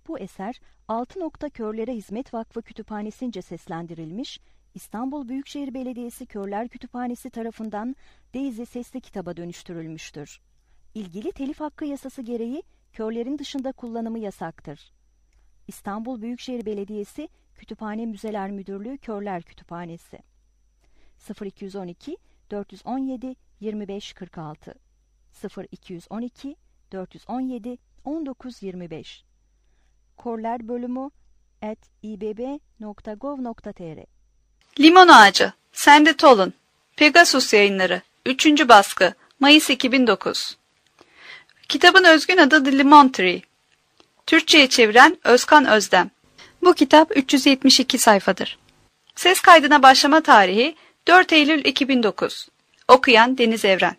Bu eser Altı Nokta Körlere Hizmet Vakfı Kütüphanesi'nce seslendirilmiş, İstanbul Büyükşehir Belediyesi Körler Kütüphanesi tarafından Daisy sesli kitaba dönüştürülmüştür. İlgili telif hakkı yasası gereği körlerin dışında kullanımı yasaktır. İstanbul Büyükşehir Belediyesi Kütüphane Müzeler Müdürlüğü Körler Kütüphanesi 0212 417 2546 0212 417 1925 korlerbölümü@ibb.gov.tr Limon Ağacı, Sandy Tolan, Pegasus Yayınları, 3. baskı, Mayıs 2009. Kitabın özgün adı The Lemon Tree. Türkçe'ye çeviren Özkan Özdem. Bu kitap 372 sayfadır. Ses kaydına başlama tarihi 4 Eylül 2009. Okuyan Deniz Evren.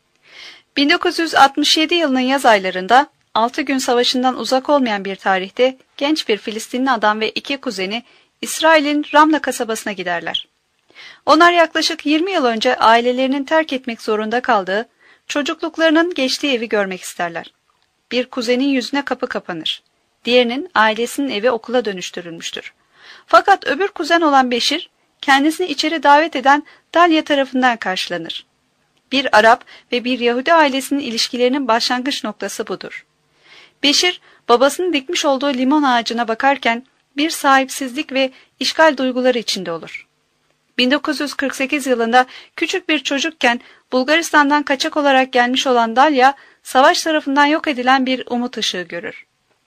1967 yılının yaz aylarında 6 gün savaşından uzak olmayan bir tarihte genç bir Filistinli adam ve 2 kuzeni İsrail'in Ramla kasabasına giderler. Onlar yaklaşık 20 yıl önce ailelerinin terk etmek zorunda kaldığı, çocukluklarının geçtiği evi görmek isterler. Bir kuzenin yüzüne kapı kapanır. Diğerinin ailesinin evi okula dönüştürülmüştür. Fakat öbür kuzen olan Beşir, kendisini içeri davet eden Dalya tarafından karşılanır. Bir Arap ve bir Yahudi ailesinin ilişkilerinin başlangıç noktası budur. Beşir, babasının dikmiş olduğu limon ağacına bakarken bir sahipsizlik ve işgal duyguları içinde olur. 1948 yılında küçük bir çocukken Bulgaristan'dan kaçak olarak gelmiş olan Dalya, savaş tarafından yok edilen bir umut ışığı görür.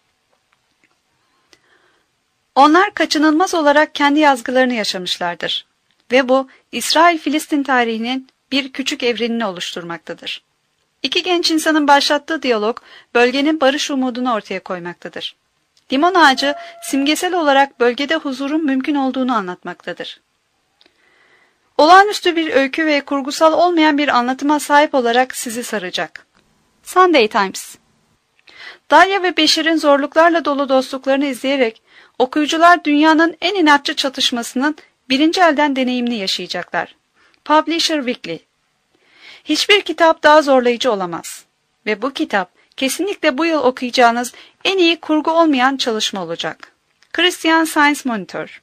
Onlar kaçınılmaz olarak kendi yazgılarını yaşamışlardır ve bu İsrail-Filistin tarihinin bir küçük evrenini oluşturmaktadır. İki genç insanın başlattığı diyalog bölgenin barış umudunu ortaya koymaktadır. Limon ağacı simgesel olarak bölgede huzurun mümkün olduğunu anlatmaktadır. Olağanüstü bir öykü ve kurgusal olmayan bir anlatıma sahip olarak sizi saracak. Sunday Times. Dalya ve Beşir'in zorluklarla dolu dostluklarını izleyerek okuyucular dünyanın en inatçı çatışmasının birinci elden deneyimini yaşayacaklar. Publisher Weekly. Hiçbir kitap daha zorlayıcı olamaz. Ve bu kitap kesinlikle bu yıl okuyacağınız en iyi kurgu olmayan çalışma olacak. Christian Science Monitor.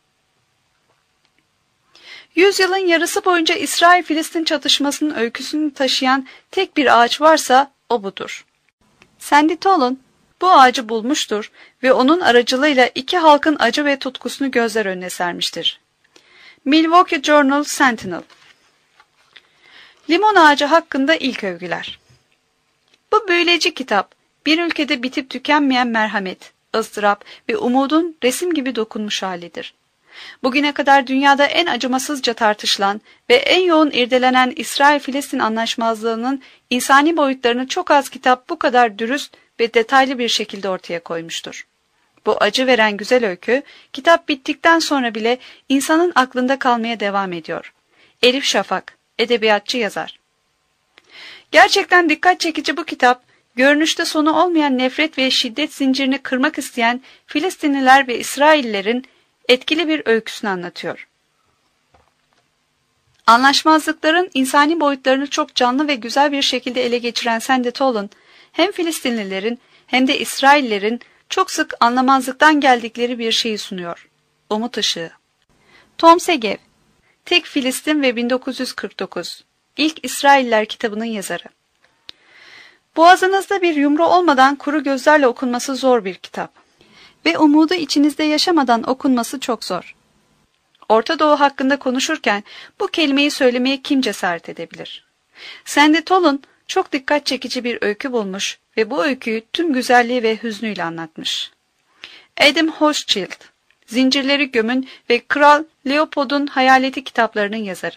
Yüzyılın yarısı boyunca İsrail-Filistin çatışmasının öyküsünü taşıyan tek bir ağaç varsa o budur. Sandy Tolan bu ağacı bulmuştur ve onun aracılığıyla iki halkın acı ve tutkusunu gözler önüne sermiştir. Milwaukee Journal Sentinel. Limon ağacı hakkında ilk övgüler. Bu büyüleyici kitap, bir ülkede bitip tükenmeyen merhamet, ızdırap ve umudun resim gibi dokunmuş halidir. Bugüne kadar dünyada en acımasızca tartışılan ve en yoğun irdelenen İsrail-Filistin anlaşmazlığının insani boyutlarını çok az kitap bu kadar dürüst ve detaylı bir şekilde ortaya koymuştur. Bu acı veren güzel öykü, kitap bittikten sonra bile insanın aklında kalmaya devam ediyor. Elif Şafak, edebiyatçı yazar. Gerçekten dikkat çekici bu kitap, görünüşte sonu olmayan nefret ve şiddet zincirini kırmak isteyen Filistinliler ve İsraillilerin etkili bir öyküsünü anlatıyor. Anlaşmazlıkların insani boyutlarını çok canlı ve güzel bir şekilde ele geçiren Sandy Tolan, hem Filistinlilerin hem de İsraillerin çok sık anlamazlıktan geldikleri bir şeyi sunuyor. Umut ışığı. Tom Segev, Tek Filistin ve 1949, İlk İsrailler kitabının yazarı. Boğazınızda bir yumru olmadan kuru gözlerle okunması zor bir kitap. Ve umudu içinizde yaşamadan okunması çok zor. Orta Doğu hakkında konuşurken bu kelimeyi söylemeye kim cesaret edebilir? Sandy Tolan çok dikkat çekici bir öykü bulmuş ve bu öyküyü tüm güzelliği ve hüznüyle anlatmış. Adam Hochschild, Zincirleri Gömün ve Kral Leopold'un Hayaleti kitaplarının yazarı.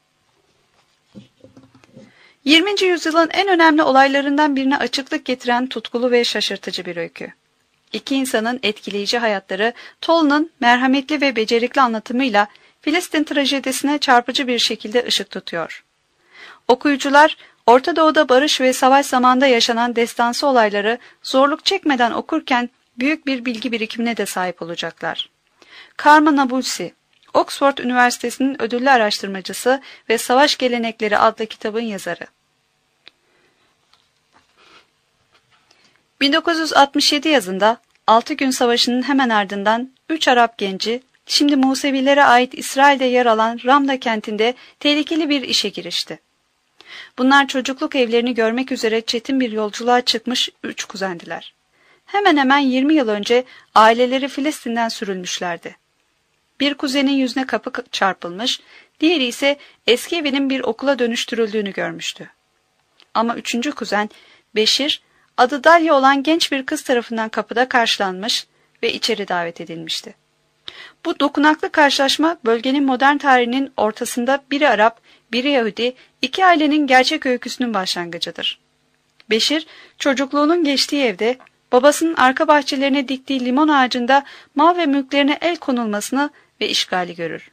20. yüzyılın en önemli olaylarından birine açıklık getiren tutkulu ve şaşırtıcı bir öykü. İki insanın etkileyici hayatları Tolan'ın merhametli ve becerikli anlatımıyla Filistin trajedisine çarpıcı bir şekilde ışık tutuyor. Okuyucular, Orta Doğu'da barış ve savaş zamanında yaşanan destansı olayları zorluk çekmeden okurken büyük bir bilgi birikimine de sahip olacaklar. Karma Nabulsi, Oxford Üniversitesi'nin ödüllü araştırmacısı ve Savaş Gelenekleri adlı kitabın yazarı. 1967 yazında 6 gün savaşının hemen ardından 3 Arap genci, şimdi Musevilere ait İsrail'de yer alan Ramla kentinde tehlikeli bir işe girişti. Bunlar çocukluk evlerini görmek üzere çetin bir yolculuğa çıkmış 3 kuzendiler. Hemen hemen 20 yıl önce aileleri Filistin'den sürülmüşlerdi. Bir kuzenin yüzüne kapı çarpılmış, diğeri ise eski evinin bir okula dönüştürüldüğünü görmüştü. Ama 3. kuzen Beşir, adı Dalya olan genç bir kız tarafından kapıda karşılanmış ve içeri davet edilmişti. Bu dokunaklı karşılaşma bölgenin modern tarihinin ortasında biri Arap, biri Yahudi, iki ailenin gerçek öyküsünün başlangıcıdır. Beşir, çocukluğunun geçtiği evde, babasının arka bahçelerine diktiği limon ağacında mal ve mülklerine el konulmasını ve işgali görür.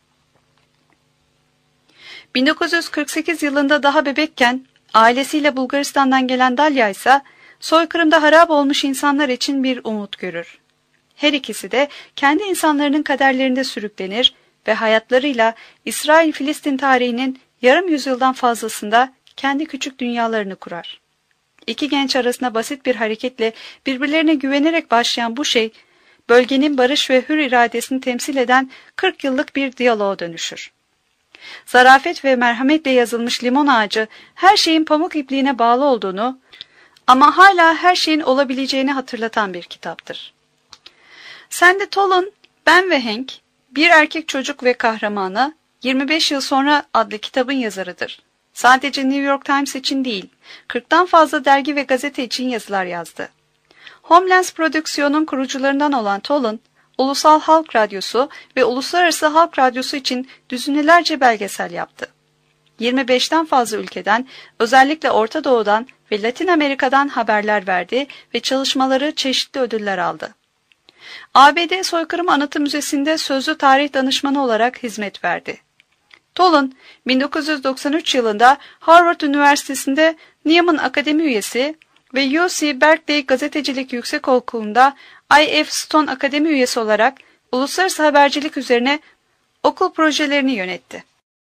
1948 yılında daha bebekken ailesiyle Bulgaristan'dan gelen Dalya ise soykırımda harap olmuş insanlar için bir umut görür. Her ikisi de kendi insanlarının kaderlerinde sürüklenir ve hayatlarıyla İsrail-Filistin tarihinin yarım yüzyıldan fazlasında kendi küçük dünyalarını kurar. İki genç arasında basit bir hareketle birbirlerine güvenerek başlayan bu şey, bölgenin barış ve hür iradesini temsil eden 40 yıllık bir diyaloğa dönüşür. Zarafet ve merhametle yazılmış Limon Ağacı, her şeyin pamuk ipliğine bağlı olduğunu ama hala her şeyin olabileceğini hatırlatan bir kitaptır. Sandy Tolan, Ben ve Hank, Bir Erkek Çocuk ve Kahramanı, 25 Yıl Sonra adlı kitabın yazarıdır. Sadece New York Times için değil, 40'tan fazla dergi ve gazete için yazılar yazdı. Homelands Prodüksiyon'un kurucularından olan Tolan, Ulusal Halk Radyosu ve Uluslararası Halk Radyosu için düzinelerce belgesel yaptı. 25'ten fazla ülkeden, özellikle Orta Doğu'dan ve Latin Amerika'dan haberler verdi ve çalışmaları çeşitli ödüller aldı. ABD Soykırım Anıtı Müzesi'nde sözlü tarih danışmanı olarak hizmet verdi. Tolan, 1993 yılında Harvard Üniversitesi'nde Nieman Akademi üyesi ve UC Berkeley Gazetecilik Yüksekokulu'nda I.F. Stone Akademi üyesi olarak uluslararası habercilik üzerine okul projelerini yönetti.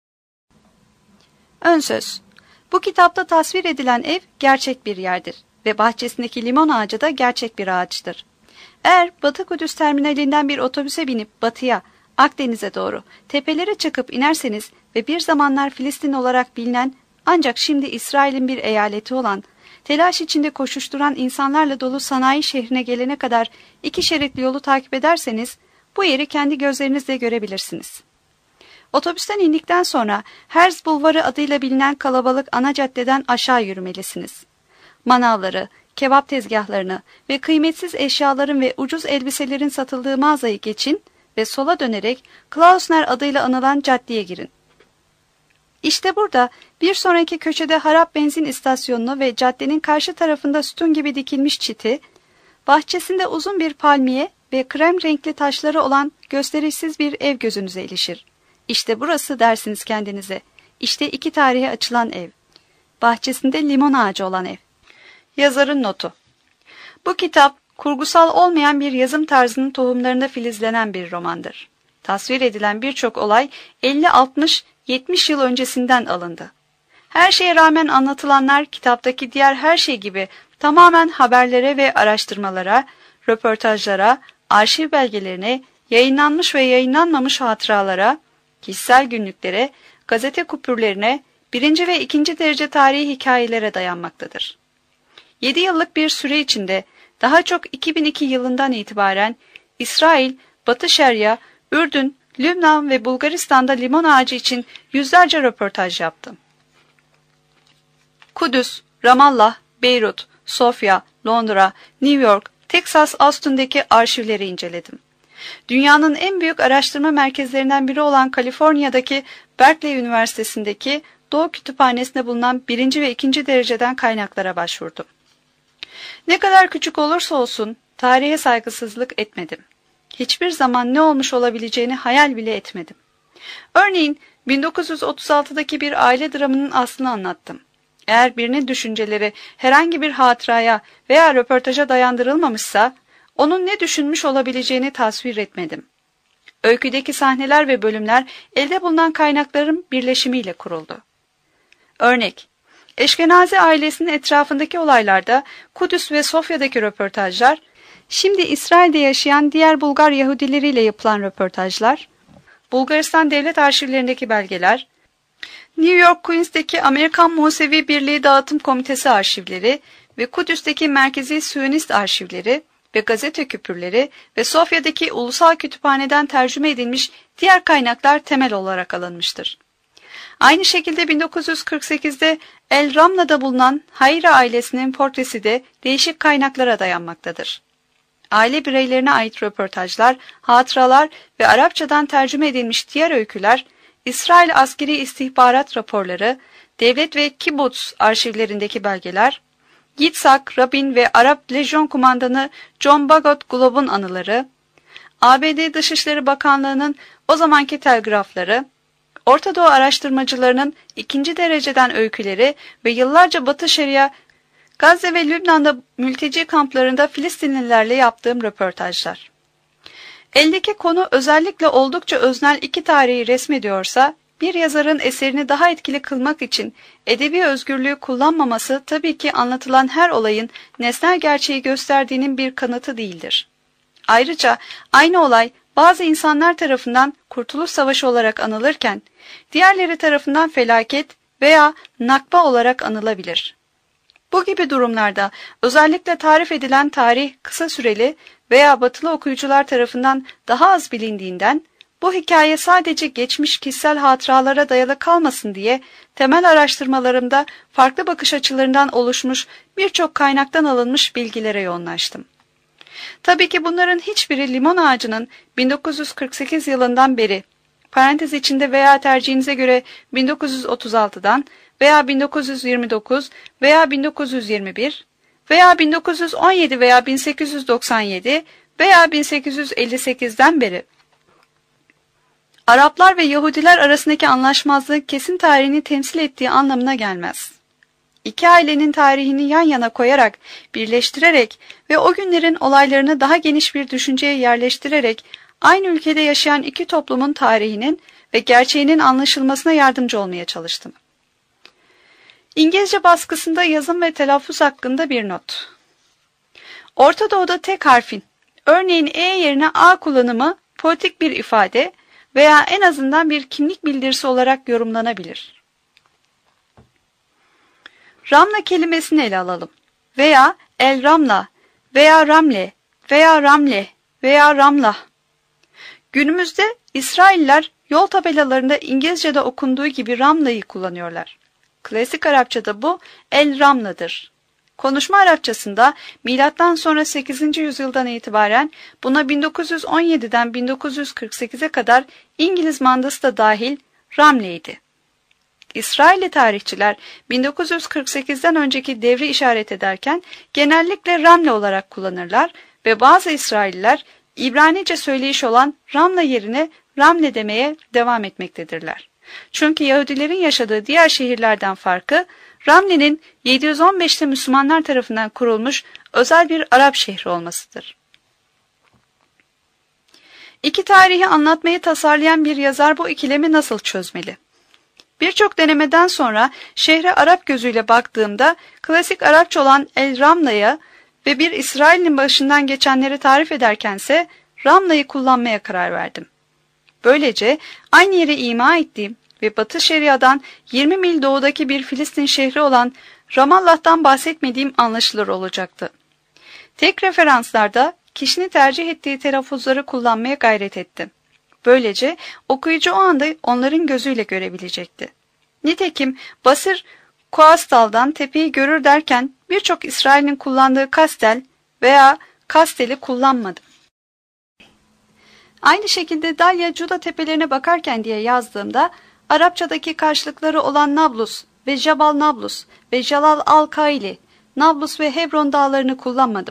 Önsöz: Bu kitapta tasvir edilen ev gerçek bir yerdir ve bahçesindeki limon ağacı da gerçek bir ağaçtır. Eğer Batı Kudüs terminalinden bir otobüse binip batıya, Akdeniz'e doğru tepelere çıkıp inerseniz ve bir zamanlar Filistin olarak bilinen ancak şimdi İsrail'in bir eyaleti olan, telaş içinde koşuşturan insanlarla dolu sanayi şehrine gelene kadar 2 şeritli yolu takip ederseniz bu yeri kendi gözlerinizle görebilirsiniz. Otobüsten indikten sonra Herz Bulvarı adıyla bilinen kalabalık ana caddeden aşağı yürümelisiniz. Manavları, kebap tezgahlarını ve kıymetsiz eşyaların ve ucuz elbiselerin satıldığı mağazayı geçin ve sola dönerek Klausner adıyla anılan caddeye girin. İşte burada bir sonraki köşede harap benzin istasyonunu ve caddenin karşı tarafında sütun gibi dikilmiş çiti, bahçesinde uzun bir palmiye ve krem renkli taşları olan gösterişsiz bir ev gözünüze ilişir. İşte burası dersiniz kendinize. İşte 2 tarihe açılan ev. Bahçesinde limon ağacı olan ev. Yazarın notu: Bu kitap, kurgusal olmayan bir yazım tarzının tohumlarında filizlenen bir romandır. Tasvir edilen birçok olay 50, 60, 70 yıl öncesinden alındı. Her şeye rağmen anlatılanlar kitaptaki diğer her şey gibi tamamen haberlere ve araştırmalara, röportajlara, arşiv belgelerine, yayınlanmış ve yayınlanmamış hatıralara, kişisel günlüklere, gazete kupürlerine, 1. ve 2. derece tarihi hikayelere dayanmaktadır. 7 yıllık bir süre içinde daha çok 2002 yılından itibaren İsrail, Batı Şeria, Ürdün, Lübnan ve Bulgaristan'da limon ağacı için yüzlerce röportaj yaptım. Kudüs, Ramallah, Beyrut, Sofya, Londra, New York, Texas Austin'deki arşivleri inceledim. Dünyanın en büyük araştırma merkezlerinden biri olan Kaliforniya'daki Berkeley Üniversitesi'ndeki Doğu Kütüphanesi'nde bulunan 1. ve 2. dereceden kaynaklara başvurdum. Ne kadar küçük olursa olsun tarihe saygısızlık etmedim. Hiçbir zaman ne olmuş olabileceğini hayal bile etmedim. Örneğin 1936'daki bir aile dramının aslını anlattım. Eğer birinin düşünceleri herhangi bir hatıraya veya röportaja dayandırılmamışsa, onun ne düşünmüş olabileceğini tasvir etmedim. Öyküdeki sahneler ve bölümler elde bulunan kaynakların birleşimiyle kuruldu. Örnek: Eşkenazi ailesinin etrafındaki olaylarda Kudüs ve Sofya'daki röportajlar, Şimdi İsrail'de yaşayan diğer Bulgar Yahudileriyle yapılan röportajlar, Bulgaristan Devlet Arşivlerindeki belgeler, New York Queens'teki Amerikan Musevi Birliği Dağıtım Komitesi arşivleri ve Kudüs'teki Merkezi Siyonist arşivleri ve gazete küpürleri ve Sofya'daki Ulusal Kütüphane'den tercüme edilmiş diğer kaynaklar temel olarak alınmıştır. Aynı şekilde 1948'de El Ramla'da bulunan Hayra ailesinin portresi de değişik kaynaklara dayanmaktadır. Aile bireylerine ait röportajlar, hatıralar ve Arapçadan tercüme edilmiş diğer öyküler, İsrail askeri istihbarat raporları, devlet ve kibbutz arşivlerindeki belgeler, Yitzhak Rabin ve Arap Lejyon Kumandanı John Bagot Globe'un anıları, ABD Dışişleri Bakanlığı'nın o zamanki telgrafları, Orta Doğu araştırmacılarının ikinci dereceden öyküleri ve yıllarca Batı Şeria, Gazze ve Lübnan'da mülteci kamplarında Filistinlilerle yaptığım röportajlar. Eldeki konu özellikle oldukça öznel iki tarihi resmediyorsa, bir yazarın eserini daha etkili kılmak için edebi özgürlüğü kullanmaması tabii ki anlatılan her olayın nesnel gerçeği gösterdiğinin bir kanıtı değildir. Ayrıca aynı olay bazı insanlar tarafından Kurtuluş Savaşı olarak anılırken, diğerleri tarafından felaket veya nakba olarak anılabilir. Bu gibi durumlarda özellikle tarif edilen tarih kısa süreli veya batılı okuyucular tarafından daha az bilindiğinden, bu hikaye sadece geçmiş kişisel hatıralara dayalı kalmasın diye temel araştırmalarımda farklı bakış açılarından oluşmuş birçok kaynaktan alınmış bilgilere yoğunlaştım. Tabii ki bunların hiçbiri limon ağacının 1948 yılından beri, parantez içinde veya tercihinize göre 1936'dan veya 1929 veya 1921 veya 1917 veya 1897 veya 1858'den beri Araplar ve Yahudiler arasındaki anlaşmazlığın kesin tarihini temsil ettiği anlamına gelmez. İki ailenin tarihini yan yana koyarak, birleştirerek ve o günlerin olaylarını daha geniş bir düşünceye yerleştirerek aynı ülkede yaşayan iki toplumun tarihinin ve gerçeğinin anlaşılmasına yardımcı olmaya çalıştım. İngilizce baskısında yazım ve telaffuz hakkında bir not. Orta Doğu'da tek harfin, örneğin E yerine A kullanımı politik bir ifade veya en azından bir kimlik bildirisi olarak yorumlanabilir. Ramla kelimesini ele alalım. Veya El Ramla veya Ramle veya Ramle veya Ramlah. Günümüzde İsrailler yol tabelalarında İngilizce'de okunduğu gibi Ramla'yı kullanıyorlar. Klasik Arapçada bu El Ramla'dır. Konuşma Arapçasında milattan sonra 8. yüzyıldan itibaren buna 1917'den 1948'e kadar İngiliz mandası da dahil Ramle'ydi. İsrailli tarihçiler 1948'den önceki devri işaret ederken genellikle Ramle olarak kullanırlar ve bazı İsrailliler İbranice söyleyiş olan Ramla yerine Ramle demeye devam etmektedirler. Çünkü Yahudilerin yaşadığı diğer şehirlerden farkı, Ramle'nin 715'te Müslümanlar tarafından kurulmuş özel bir Arap şehri olmasıdır. İki tarihi anlatmayı tasarlayan bir yazar bu ikilemi nasıl çözmeli? Birçok denemeden sonra şehre Arap gözüyle baktığımda klasik Arapça olan El Ramla'ya ve bir İsrail'in başından geçenleri tarif ederkense Ramla'yı kullanmaya karar verdim. Böylece aynı yere ima ettiğim ve Batı Şeria'dan 20 mil doğudaki bir Filistin şehri olan Ramallah'tan bahsetmediğim anlaşılır olacaktı. Tek referanslarda kişinin tercih ettiği telaffuzları kullanmaya gayret ettim. Böylece okuyucu o anda onların gözüyle görebilecekti. Nitekim Basir Koastal'dan tepeyi görür derken birçok İsrail'in kullandığı kastel veya kasteli kullanmadım. Aynı şekilde Dalya Cuda tepelerine bakarken diye yazdığımda Arapçadaki karşılıkları olan Nablus ve Jabal Nablus ve Jalal al-Kaili, Nablus ve Hebron dağlarını kullanmadım.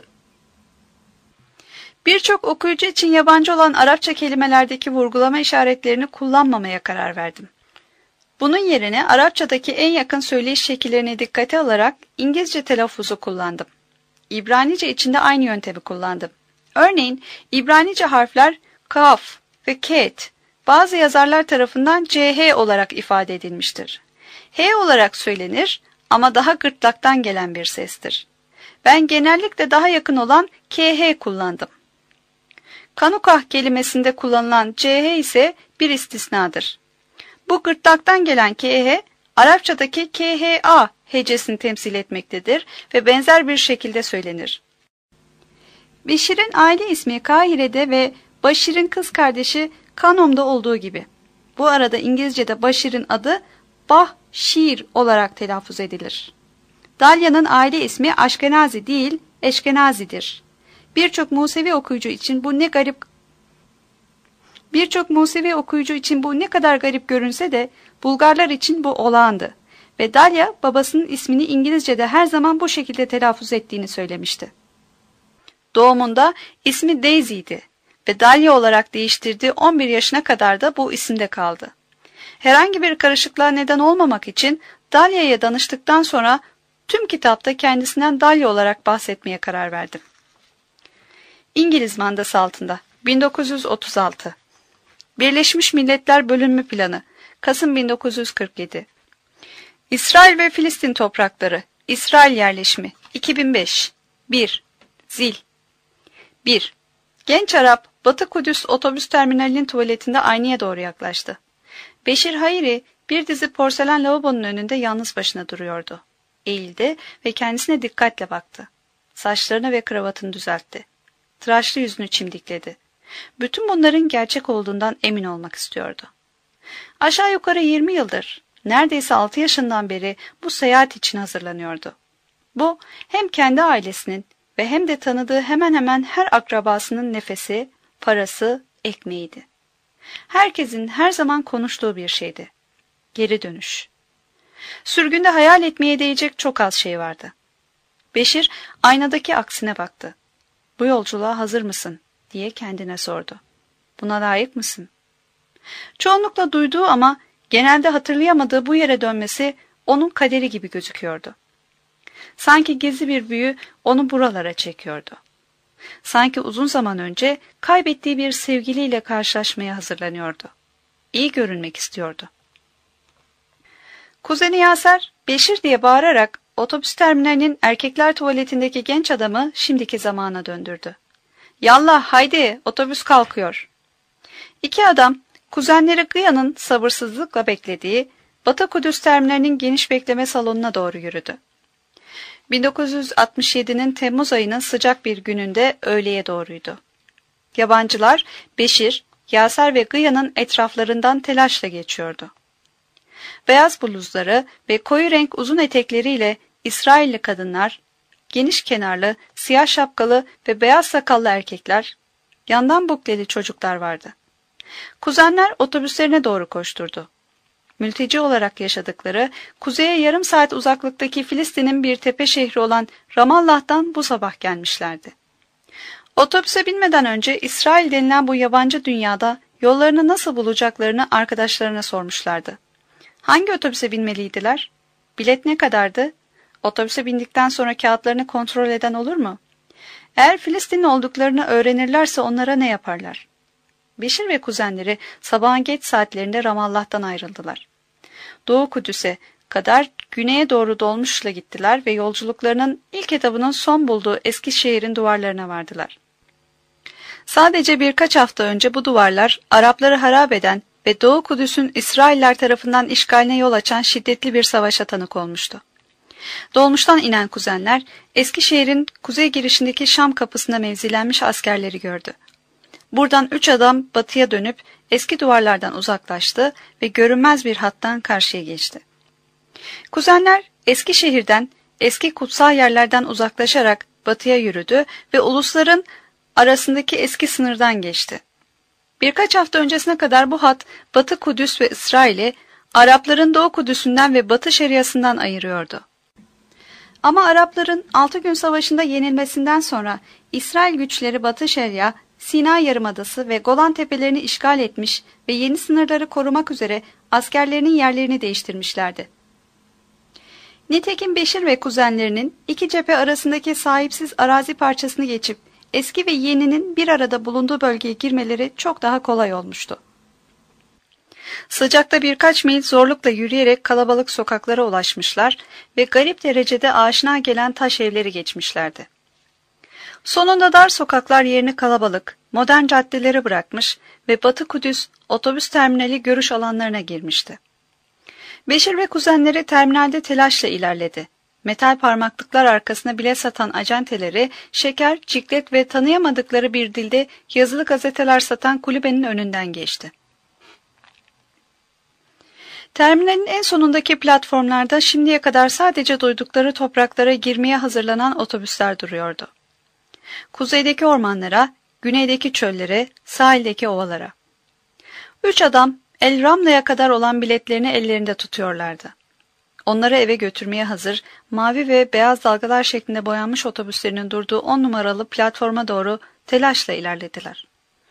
Birçok okuyucu için yabancı olan Arapça kelimelerdeki vurgulama işaretlerini kullanmamaya karar verdim. Bunun yerine Arapçadaki en yakın söyleyiş şekillerini dikkate alarak İngilizce telaffuzu kullandım. İbranice için de aynı yöntemi kullandım. Örneğin İbranice harfler Kaf ve Ket bazı yazarlar tarafından CH olarak ifade edilmiştir. H olarak söylenir ama daha gırtlaktan gelen bir sestir. Ben genellikle daha yakın olan KH kullandım. Kanukah kelimesinde kullanılan CH ise bir istisnadır. Bu gırtlaktan gelen KH, Arapçadaki KHA hecesini temsil etmektedir ve benzer bir şekilde söylenir. Beşir'in aile ismi Kahire'de ve Başir'in kız kardeşi Kanom'da olduğu gibi. Bu arada İngilizce'de Başir'in adı Bahşir olarak telaffuz edilir. Dalya'nın aile ismi Aşkenazi değil, Eşkenazi'dir. Birçok Musevi okuyucu için bu ne kadar garip görünse de Bulgarlar için bu olağandı ve Dalya babasının ismini İngilizce'de her zaman bu şekilde telaffuz ettiğini söylemişti. Doğumunda ismi Daisy'ydi ve Dalya olarak değiştirdiği 11 yaşına kadar da bu isimde kaldı. Herhangi bir karışıklığa neden olmamak için Dalya'ya danıştıktan sonra tüm kitapta kendisinden Dalya olarak bahsetmeye karar verdim. İngiliz mandası altında 1936 Birleşmiş Milletler Bölünme Planı Kasım 1947 İsrail ve Filistin toprakları İsrail yerleşimi 2005 1. Zil 1. Genç Arap Batı Kudüs otobüs terminalinin tuvaletinde aynaya doğru yaklaştı. Beşir Hayri bir dizi porselen lavabonun önünde yalnız başına duruyordu. Eğildi ve kendisine dikkatle baktı. Saçlarını ve kravatını düzeltti. Tıraşlı yüzünü çimdikledi. Bütün bunların gerçek olduğundan emin olmak istiyordu. Aşağı yukarı 20 yıldır, neredeyse 6 yaşından beri bu seyahat için hazırlanıyordu. Bu hem kendi ailesinin ve hem de tanıdığı hemen hemen her akrabasının nefesi, parası, ekmeğiydi. Herkesin her zaman konuştuğu bir şeydi. Geri dönüş. Sürgünde hayal etmeye değecek çok az şey vardı. Beşir aynadaki aksine baktı. Bu yolculuğa hazır mısın diye kendine sordu. Buna layık mısın? Çoğunlukla duyduğu ama genelde hatırlayamadığı bu yere dönmesi onun kaderi gibi gözüküyordu. Sanki gizli bir büyü onu buralara çekiyordu. Sanki uzun zaman önce kaybettiği bir sevgiliyle karşılaşmaya hazırlanıyordu. İyi görünmek istiyordu. Kuzeni Yaser, Beşir diye bağırarak otobüs terminalinin erkekler tuvaletindeki genç adamı şimdiki zamana döndürdü. Yallah haydi otobüs kalkıyor. İki adam kuzenleri Gıya'nın sabırsızlıkla beklediği Batı Kudüs terminalinin geniş bekleme salonuna doğru yürüdü. 1967'nin Temmuz ayının sıcak bir gününde öğleye doğruydu. Yabancılar Beşir, Yaser ve Gıya'nın etraflarından telaşla geçiyordu. Beyaz bluzları ve koyu renk uzun etekleriyle İsrailli kadınlar, geniş kenarlı, siyah şapkalı ve beyaz sakallı erkekler, yandan bukleli çocuklar vardı. Kuzenler otobüslerine doğru koşturdu. Mülteci olarak yaşadıkları, kuzeye yarım saat uzaklıktaki Filistin'in bir tepe şehri olan Ramallah'tan bu sabah gelmişlerdi. Otobüse binmeden önce İsrail denilen bu yabancı dünyada yollarını nasıl bulacaklarını arkadaşlarına sormuşlardı. Hangi otobüse binmeliydiler? Bilet ne kadardı? Otobüse bindikten sonra kağıtlarını kontrol eden olur mu? Eğer Filistinli olduklarını öğrenirlerse onlara ne yaparlar? Beşir ve kuzenleri sabahın geç saatlerinde Ramallah'tan ayrıldılar. Doğu Kudüs'e kadar güneye doğru dolmuşla gittiler ve yolculuklarının ilk etabının son bulduğu Eskişehir'in duvarlarına vardılar. Sadece birkaç hafta önce bu duvarlar Arapları harap eden ve Doğu Kudüs'ün İsrailler tarafından işgaline yol açan şiddetli bir savaşa tanık olmuştu. Dolmuştan inen kuzenler Eskişehir'in kuzey girişindeki Şam kapısına mevzilenmiş askerleri gördü. Buradan 3 adam batıya dönüp eski duvarlardan uzaklaştı ve görünmez bir hattan karşıya geçti. Kuzenler Eskişehir'den, eski kutsal yerlerden uzaklaşarak batıya yürüdü ve ulusların arasındaki eski sınırdan geçti. Birkaç hafta öncesine kadar bu hat Batı Kudüs ve İsrail'i Arapların Doğu Kudüs'ünden ve Batı Şeriasından ayırıyordu. Ama Arapların 6 gün savaşında yenilmesinden sonra İsrail güçleri Batı Şeria, Sina Yarımadası ve Golan Tepelerini işgal etmiş ve yeni sınırları korumak üzere askerlerinin yerlerini değiştirmişlerdi. Nitekim Beşir ve kuzenlerinin iki cephe arasındaki sahipsiz arazi parçasını geçip eski ve yeninin bir arada bulunduğu bölgeye girmeleri çok daha kolay olmuştu. Sıcakta birkaç mil zorlukla yürüyerek kalabalık sokaklara ulaşmışlar ve garip derecede aşina gelen taş evleri geçmişlerdi. Sonunda dar sokaklar yerini kalabalık, modern caddelere bırakmış ve Batı Kudüs otobüs terminali görüş alanlarına girmişti. Beşir ve kuzenleri terminalde telaşla ilerledi. Metal parmaklıklar arkasına bilet satan acenteleri, şeker, ciklet ve tanıyamadıkları bir dilde yazılı gazeteler satan kulübenin önünden geçti. Terminalin en sonundaki platformlarda şimdiye kadar sadece duydukları topraklara girmeye hazırlanan otobüsler duruyordu. Kuzeydeki ormanlara, güneydeki çöllere, sahildeki ovalara. 3 adam El Ramla'ya kadar olan biletlerini ellerinde tutuyorlardı. Onları eve götürmeye hazır, mavi ve beyaz dalgalar şeklinde boyanmış otobüslerinin durduğu 10 numaralı platforma doğru telaşla ilerlediler.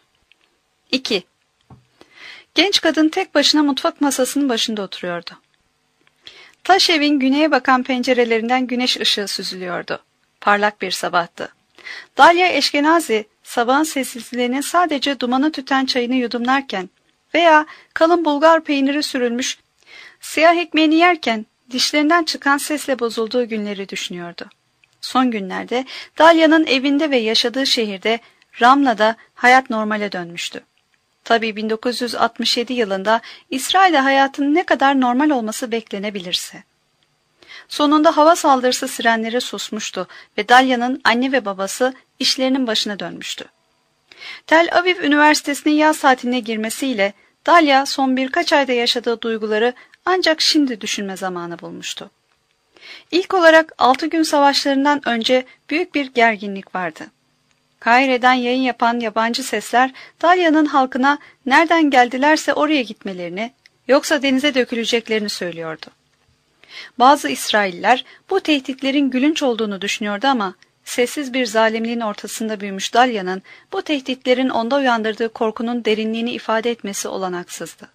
2. Genç kadın tek başına mutfak masasının başında oturuyordu. Taş evin güneye bakan pencerelerinden güneş ışığı süzülüyordu. Parlak bir sabahtı. Dalia Eşkenazi, sabahın sessizliğinin sadece dumanı tüten çayını yudumlarken veya kalın bulgar peyniri sürülmüş siyah ekmeğini yerken dişlerinden çıkan sesle bozulduğu günleri düşünüyordu. Son günlerde Dalia'nın evinde ve yaşadığı şehirde, Ramla'da hayat normale dönmüştü. Tabii 1967 yılında İsrail'de hayatın ne kadar normal olması beklenebilirse. Sonunda hava saldırısı sirenleri susmuştu ve Dalia'nın anne ve babası işlerinin başına dönmüştü. Tel Aviv Üniversitesi'nin yaz tatiline girmesiyle Dalia son birkaç ayda yaşadığı duyguları ancak şimdi düşünme zamanı bulmuştu. İlk olarak 6 gün savaşlarından önce büyük bir gerginlik vardı. Kahire'den yayın yapan yabancı sesler Dalia'nın halkına nereden geldilerse oraya gitmelerini, yoksa denize döküleceklerini söylüyordu. Bazı İsrailliler bu tehditlerin gülünç olduğunu düşünüyordu ama sessiz bir zalimliğin ortasında büyümüş Dalia'nın bu tehditlerin onda uyandırdığı korkunun derinliğini ifade etmesi olanaksızdı.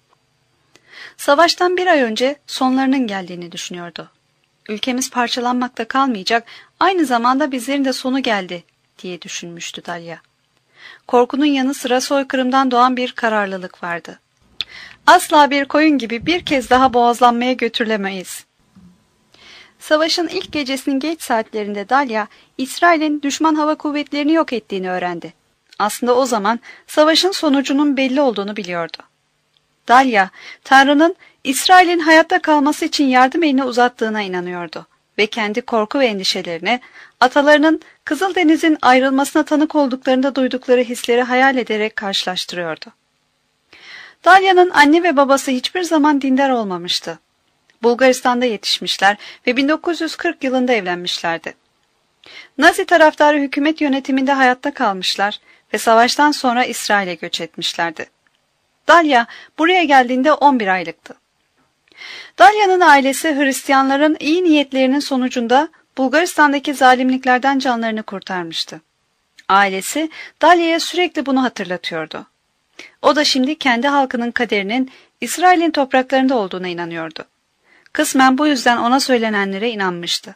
Savaştan bir ay önce sonlarının geldiğini düşünüyordu. Ülkemiz parçalanmakta kalmayacak, aynı zamanda bizlerin de sonu geldi diye düşünmüştü Dalia. Korkunun yanı sıra soykırımdan doğan bir kararlılık vardı. Asla bir koyun gibi bir kez daha boğazlanmaya götürülemeyiz. Savaşın ilk gecesinin geç saatlerinde Dalia, İsrail'in düşman hava kuvvetlerini yok ettiğini öğrendi. Aslında o zaman savaşın sonucunun belli olduğunu biliyordu. Dalia, Tanrı'nın İsrail'in hayatta kalması için yardım elini uzattığına inanıyordu ve kendi korku ve endişelerini, atalarının Kızıldeniz'in ayrılmasına tanık olduklarında duydukları hisleri hayal ederek karşılaştırıyordu. Dalia'nın anne ve babası hiçbir zaman dindar olmamıştı. Bulgaristan'da yetişmişler ve 1940 yılında evlenmişlerdi. Nazi taraftarı hükümet yönetiminde hayatta kalmışlar ve savaştan sonra İsrail'e göç etmişlerdi. Dalia buraya geldiğinde 11 aylıktı. Dalia'nın ailesi Hristiyanların iyi niyetlerinin sonucunda Bulgaristan'daki zalimliklerden canlarını kurtarmıştı. Ailesi Dalia'ya sürekli bunu hatırlatıyordu. O da şimdi kendi halkının kaderinin İsrail'in topraklarında olduğuna inanıyordu. Kısmen bu yüzden ona söylenenlere inanmıştı.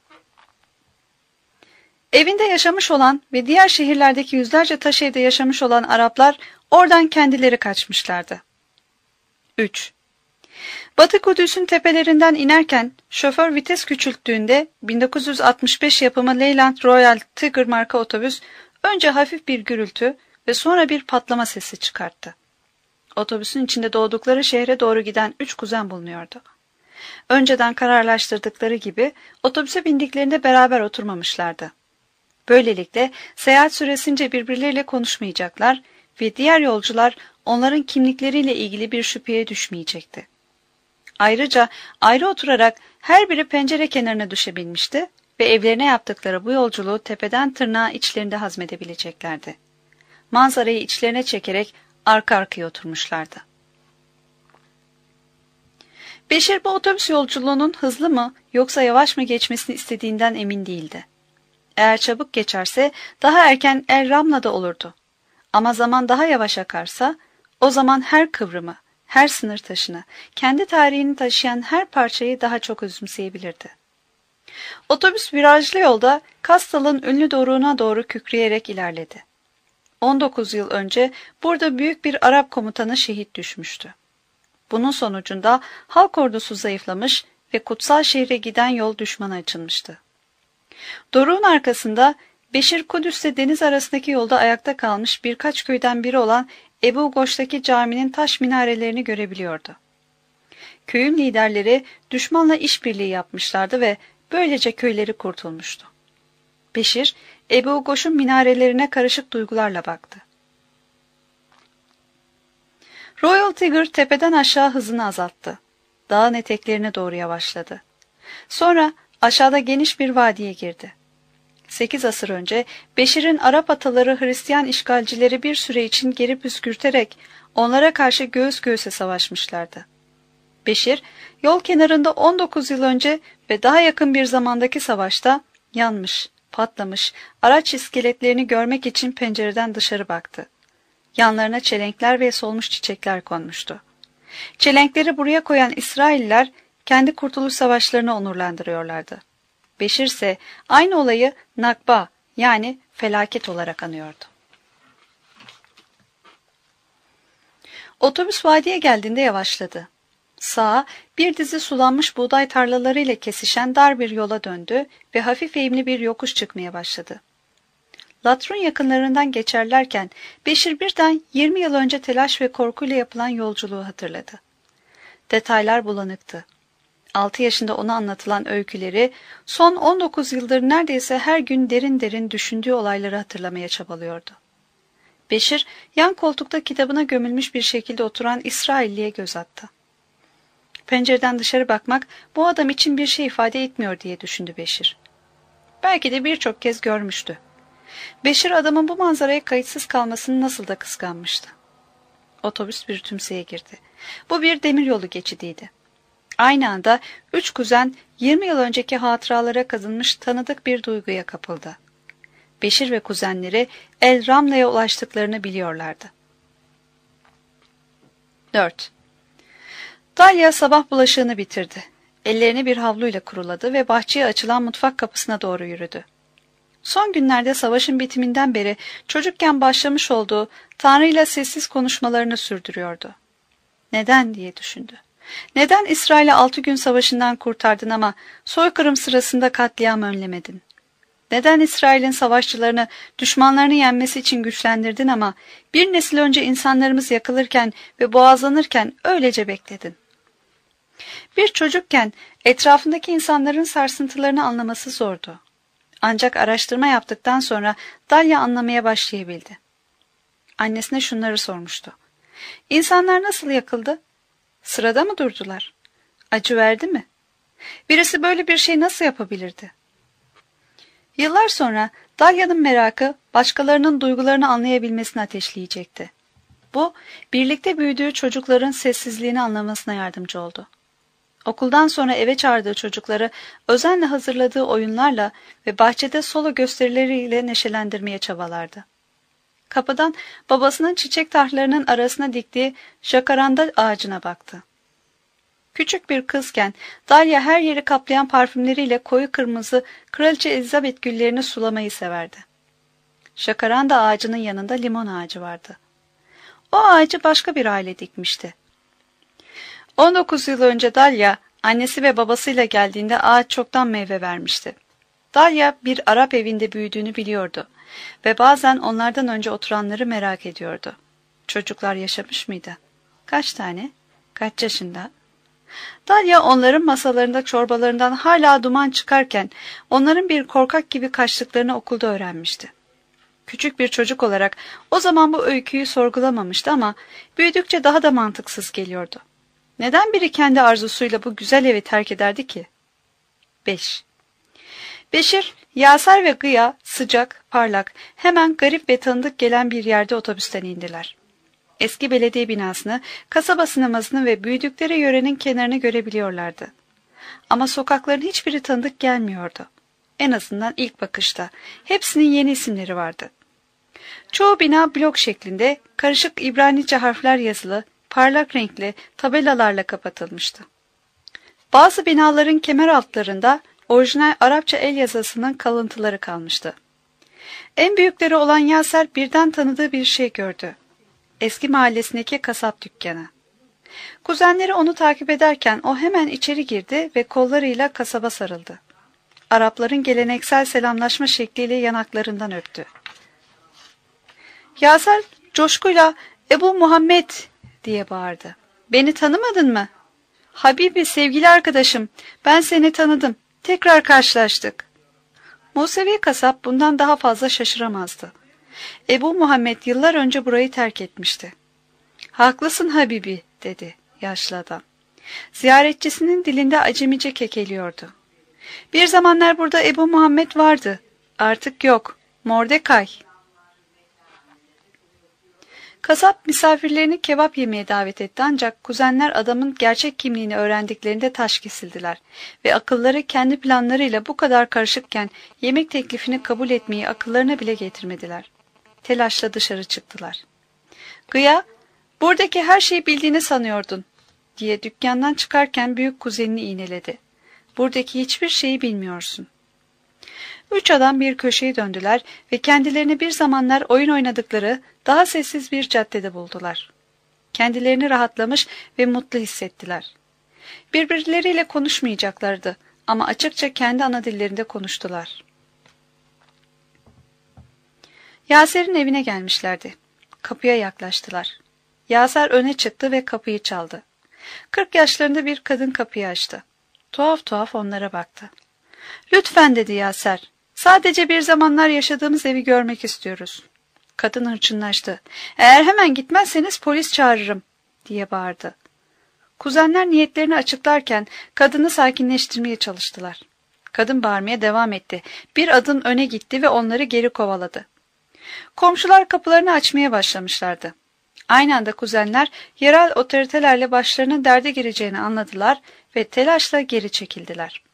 Evinde yaşamış olan ve diğer şehirlerdeki yüzlerce taş evde yaşamış olan Araplar oradan kendileri kaçmışlardı. 3. Batı Kudüs'ün tepelerinden inerken şoför vites küçülttüğünde 1965 yapımı Leyland Royal Tiger marka otobüs önce hafif bir gürültü ve sonra bir patlama sesi çıkarttı. Otobüsün içinde doğdukları şehre doğru giden 3 kuzen bulunuyordu. Önceden kararlaştırdıkları gibi otobüse bindiklerinde beraber oturmamışlardı. Böylelikle seyahat süresince birbirleriyle konuşmayacaklar ve diğer yolcular onların kimlikleriyle ilgili bir şüpheye düşmeyecekti. Ayrıca ayrı oturarak her biri pencere kenarına düşebilmişti ve evlerine yaptıkları bu yolculuğu tepeden tırnağa içlerinde hazmedebileceklerdi. Manzarayı içlerine çekerek arka arkaya oturmuşlardı. Beşir bu otobüs yolculuğunun hızlı mı yoksa yavaş mı geçmesini istediğinden emin değildi. Eğer çabuk geçerse daha erken El Ramla'da olurdu. Ama zaman daha yavaş akarsa o zaman her kıvrımı, her sınır taşını, kendi tarihini taşıyan her parçayı daha çok özümseyebilirdi. Otobüs virajlı yolda Kastal'ın ünlü doruğuna doğru kükreyerek ilerledi. 19 yıl önce burada büyük bir Arap komutanı şehit düşmüştü. Bunun sonucunda halk ordusu zayıflamış ve kutsal şehre giden yol düşmana açılmıştı. Doruk'un arkasında Beşir Kudüs'le deniz arasındaki yolda ayakta kalmış birkaç köyden biri olan Ebu Goş'taki caminin taş minarelerini görebiliyordu. Köyün liderleri düşmanla işbirliği yapmışlardı ve böylece köyleri kurtulmuştu. Beşir, Ebu Goş'un minarelerine karışık duygularla baktı. Royal Tiger tepeden aşağı hızını azalttı. Dağın eteklerine doğru yavaşladı. Sonra aşağıda geniş bir vadiye girdi. 8 asır önce Beşir'in Arap ataları Hristiyan işgalcileri bir süre için geri püskürterek onlara karşı göğüs göğüse savaşmışlardı. Beşir, yol kenarında 19 yıl önce ve daha yakın bir zamandaki savaşta yanmış, patlamış araç iskeletlerini görmek için pencereden dışarı baktı. Yanlarına çelenkler ve solmuş çiçekler konmuştu. Çelenkleri buraya koyan İsrailliler kendi kurtuluş savaşlarını onurlandırıyorlardı. Beşir ise aynı olayı Nakba yani felaket olarak anıyordu. Otobüs vadiye geldiğinde yavaşladı. Sağa bir dizi sulanmış buğday tarlalarıyla kesişen dar bir yola döndü ve hafif eğimli bir yokuş çıkmaya başladı. Latrun yakınlarından geçerlerken Beşir birden 20 yıl önce telaş ve korkuyla yapılan yolculuğu hatırladı. Detaylar bulanıktı. 6 yaşında ona anlatılan öyküleri, son 19 yıldır neredeyse her gün derin derin düşündüğü olayları hatırlamaya çabalıyordu. Beşir, yan koltukta kitabına gömülmüş bir şekilde oturan İsrailli'ye göz attı. Pencereden dışarı bakmak bu adam için bir şey ifade etmiyor diye düşündü Beşir. Belki de birçok kez görmüştü. Beşir adamın bu manzaraya kayıtsız kalmasını nasıl da kıskanmıştı. Otobüs bir tümseye girdi. Bu bir demiryolu geçidiydi. Aynı anda 3 kuzen 20 yıl önceki hatıralara kazınmış tanıdık bir duyguya kapıldı. Beşir ve kuzenleri El Ramla'ya ulaştıklarını biliyorlardı. 4. Dalia sabah bulaşığını bitirdi. Ellerini bir havluyla kuruladı ve bahçeye açılan mutfak kapısına doğru yürüdü. Son günlerde savaşın bitiminden beri çocukken başlamış olduğu Tanrı'yla sessiz konuşmalarını sürdürüyordu. Neden diye düşündü. Neden İsrail'i 6 gün savaşından kurtardın ama soykırım sırasında katliam önlemedin? Neden İsrail'in savaşçılarını düşmanlarını yenmesi için güçlendirdin ama bir nesil önce insanlarımız yakılırken ve boğazlanırken öylece bekledin? Bir çocukken etrafındaki insanların sarsıntılarını anlaması zordu. Ancak araştırma yaptıktan sonra Dalia anlamaya başlayabildi. Annesine şunları sormuştu. İnsanlar nasıl yakıldı? Sırada mı durdular? Acı verdi mi? Birisi böyle bir şey nasıl yapabilirdi? Yıllar sonra Dalia'nın merakı başkalarının duygularını anlayabilmesini ateşleyecekti. Bu, birlikte büyüdüğü çocukların sessizliğini anlamasına yardımcı oldu. Okuldan sonra eve çağırdığı çocukları özenle hazırladığı oyunlarla ve bahçede solo gösterileriyle neşelendirmeye çabalardı. Kapıdan babasının çiçek tarhlarının arasına diktiği jacaranda ağacına baktı. Küçük bir kızken Dalia her yeri kaplayan parfümleriyle koyu kırmızı Kraliçe Elizabeth güllerini sulamayı severdi. Jacaranda ağacının yanında limon ağacı vardı. O ağacı başka bir aile dikmişti. 19 yıl önce Dalia, annesi ve babasıyla geldiğinde ağaç çoktan meyve vermişti. Dalia bir Arap evinde büyüdüğünü biliyordu ve bazen onlardan önce oturanları merak ediyordu. Çocuklar yaşamış mıydı? Kaç tane? Kaç yaşında? Dalia onların masalarında çorbalarından hala duman çıkarken onların bir korkak gibi kaçtıklarını okulda öğrenmişti. Küçük bir çocuk olarak o zaman bu öyküyü sorgulamamıştı ama büyüdükçe daha da mantıksız geliyordu. Neden biri kendi arzusuyla bu güzel evi terk ederdi ki? 5. Beşir, Yaser ve Gıya sıcak, parlak, hemen garip ve tanıdık gelen bir yerde otobüsten indiler. Eski belediye binasını, kasaba sinemasını ve büyüdükleri yörenin kenarını görebiliyorlardı. Ama sokakların hiçbiri tanıdık gelmiyordu. En azından ilk bakışta. Hepsinin yeni isimleri vardı. Çoğu bina blok şeklinde, karışık İbranice harfler yazılı, parlak renkli tabelalarla kapatılmıştı. Bazı binaların kemer altlarında orijinal Arapça el yazısının kalıntıları kalmıştı. En büyükleri olan Yaser birden tanıdığı bir şey gördü. Eski mahallesindeki kasap dükkanı. Kuzenleri onu takip ederken o hemen içeri girdi ve kollarıyla kasaba sarıldı. Arapların geleneksel selamlaşma şekliyle yanaklarından öptü. Yaser coşkuyla "Ebu Muhammed!" diye bağırdı. "Beni tanımadın mı?" "Habibi, sevgili arkadaşım, ben seni tanıdım. Tekrar karşılaştık." Musevi kasap bundan daha fazla şaşıramazdı. Ebu Muhammed yıllar önce burayı terk etmişti. "Haklısın Habibi," dedi yaşlı adam. Ziyaretçisinin dilinde acemice kekeliyordu. "Bir zamanlar burada Ebu Muhammed vardı. Artık yok. Mordekay." Kasap misafirlerini kebap yemeye davet etti, ancak kuzenler adamın gerçek kimliğini öğrendiklerinde taş kesildiler ve akılları kendi planlarıyla bu kadar karışıkken yemek teklifini kabul etmeyi akıllarına bile getirmediler. Telaşla dışarı çıktılar. "Gıya, buradaki her şeyi bildiğini sanıyordun," diye dükkandan çıkarken büyük kuzenini iğneledi. "Buradaki hiçbir şeyi bilmiyorsun." Üç adam bir köşeye döndüler ve kendilerini bir zamanlar oyun oynadıkları daha sessiz bir caddede buldular. Kendilerini rahatlamış ve mutlu hissettiler. Birbirleriyle konuşmayacaklardı ama açıkça kendi ana dillerinde konuştular. Yaser'in evine gelmişlerdi. Kapıya yaklaştılar. Yaser öne çıktı ve kapıyı çaldı. 40 yaşlarında bir kadın kapıyı açtı. Tuhaf tuhaf onlara baktı. "Lütfen," dedi Yaser. "Sadece bir zamanlar yaşadığımız evi görmek istiyoruz." Kadın hırçınlaştı. "Eğer hemen gitmezseniz polis çağırırım," diye bağırdı. Kuzenler niyetlerini açıklarken kadını sakinleştirmeye çalıştılar. Kadın bağırmaya devam etti. Bir adım öne gitti ve onları geri kovaladı. Komşular kapılarını açmaya başlamışlardı. Aynı anda kuzenler yerel otoritelerle başlarının derde gireceğini anladılar ve telaşla geri çekildiler.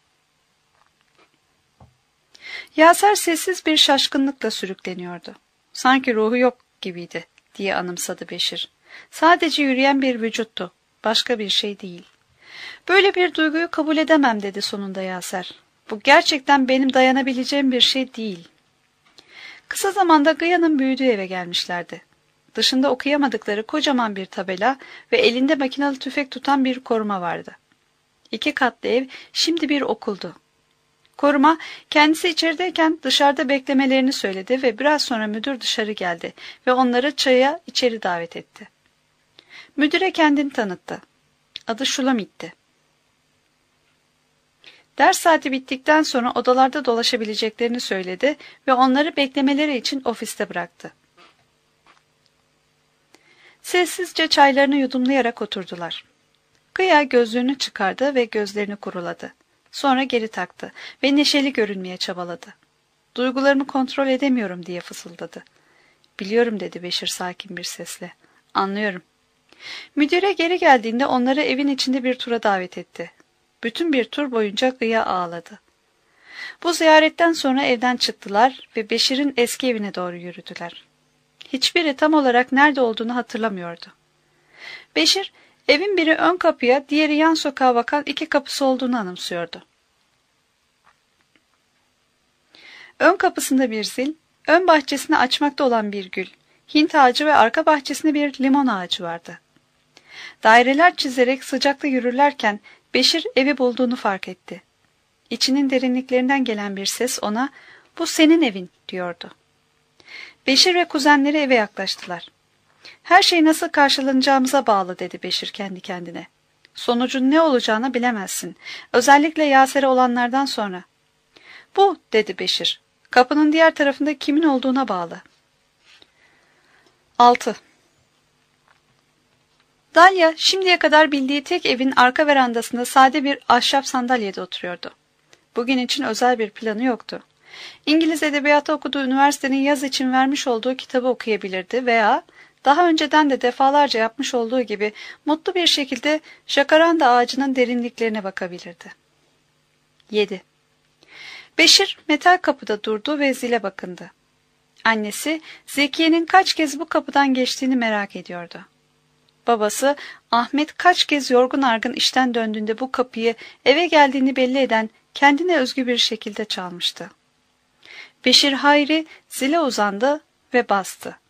Yaser sessiz bir şaşkınlıkla sürükleniyordu. Sanki ruhu yok gibiydi diye anımsadı Beşir. Sadece yürüyen bir vücuttu, başka bir şey değil. "Böyle bir duyguyu kabul edemem," dedi sonunda Yaser. "Bu gerçekten benim dayanabileceğim bir şey değil." Kısa zamanda Gıya'nın büyüdüğü eve gelmişlerdi. Dışında okuyamadıkları kocaman bir tabela ve elinde makinalı tüfek tutan bir koruma vardı. 2 katlı ev şimdi bir okuldu. Koruma kendisi içerideyken dışarıda beklemelerini söyledi ve biraz sonra müdür dışarı geldi ve onları çaya içeri davet etti. Müdüre kendini tanıttı. Adı Şulamit'ti. Ders saati bittikten sonra odalarda dolaşabileceklerini söyledi ve onları beklemeleri için ofiste bıraktı. Sessizce çaylarını yudumlayarak oturdular. Gıya gözlüğünü çıkardı ve gözlerini kuruladı. Sonra geri taktı ve neşeli görünmeye çabaladı. "Duygularımı kontrol edemiyorum," diye fısıldadı. "Biliyorum," dedi Beşir sakin bir sesle. "Anlıyorum." Müdüre geri geldiğinde onları evin içinde bir tura davet etti. Bütün bir tur boyunca Gıya ağladı. Bu ziyaretten sonra evden çıktılar ve Beşir'in eski evine doğru yürüdüler. Hiçbiri tam olarak nerede olduğunu hatırlamıyordu. Beşir, evin biri ön kapıya, diğeri yan sokağa bakan 2 kapısı olduğunu anımsıyordu. Ön kapısında bir zil, ön bahçesine açmakta olan bir gül, Hint ağacı ve arka bahçesinde bir limon ağacı vardı. Daireler çizerek sıcakta yürürlerken Beşir evi bulduğunu fark etti. İçinin derinliklerinden gelen bir ses ona "Bu senin evin," diyordu. Beşir ve kuzenleri eve yaklaştılar. "Her şey nasıl karşılanacağımıza bağlı," dedi Beşir kendi kendine. "Sonucun ne olacağını bilemezsin. Özellikle Yaser'e olanlardan sonra." "Bu," dedi Beşir. "Kapının diğer tarafında kimin olduğuna bağlı." 6. Dalya şimdiye kadar bildiği tek evin arka verandasında sade bir ahşap sandalyede oturuyordu. Bugün için özel bir planı yoktu. İngiliz edebiyatı okuduğu üniversitenin yaz için vermiş olduğu kitabı okuyabilirdi veya daha önceden de defalarca yapmış olduğu gibi mutlu bir şekilde jacaranda ağacının derinliklerine bakabilirdi. 7. Beşir metal kapıda durdu ve zile bakındı. Annesi Zekiye'nin kaç kez bu kapıdan geçtiğini merak ediyordu. Babası Ahmet kaç kez yorgun argın işten döndüğünde bu kapıyı eve geldiğini belli eden kendine özgü bir şekilde çalmıştı. Beşir Hayri zile uzandı ve bastı.